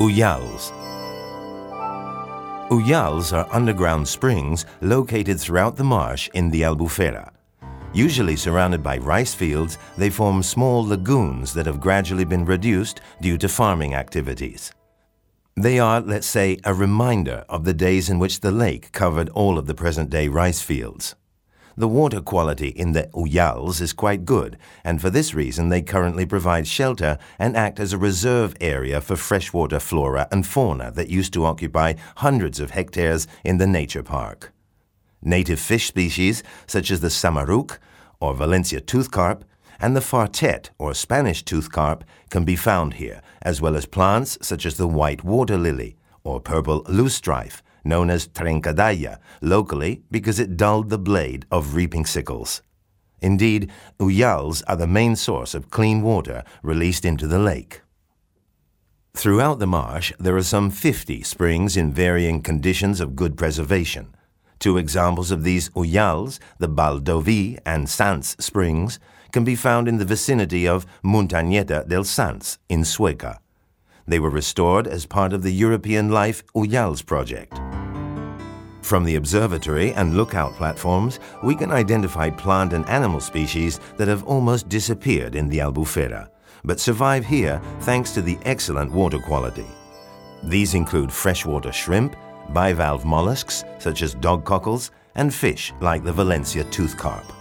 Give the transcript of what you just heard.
Ullals. Ullals are underground springs located throughout the marsh in the Albufera. Usually surrounded by rice fields, they form small lagoons that have gradually been reduced due to farming activities. They are, let's say, a reminder of the days in which the lake covered all of the present-day rice fields. The water quality in the Ullals is quite good, and for this reason they currently provide shelter and act as a reserve area for freshwater flora and fauna that used to occupy hundreds of hectares in the nature park. Native fish species such as the samaruc, or Valencia toothcarp, and the fartet, or Spanish toothcarp, can be found here, as well as plants such as the white water lily, or purple loosestrife, known as trencadilla, locally because it dulled the blade of reaping sickles. Indeed, Ullals are the main source of clean water released into the lake. Throughout the marsh, there are some 50 springs in varying conditions of good preservation. Two examples of these Ullals, the Baldoví and Sants springs, can be found in the vicinity of Montañeta del Sants in Sueca. They were restored as part of the European Life Ullals project. From the observatory and lookout platforms, we can identify plant and animal species that have almost disappeared in the Albufera, but survive here thanks to the excellent water quality. These include freshwater shrimp, bivalve mollusks such as dog cockles, and fish like the Valencia toothcarp.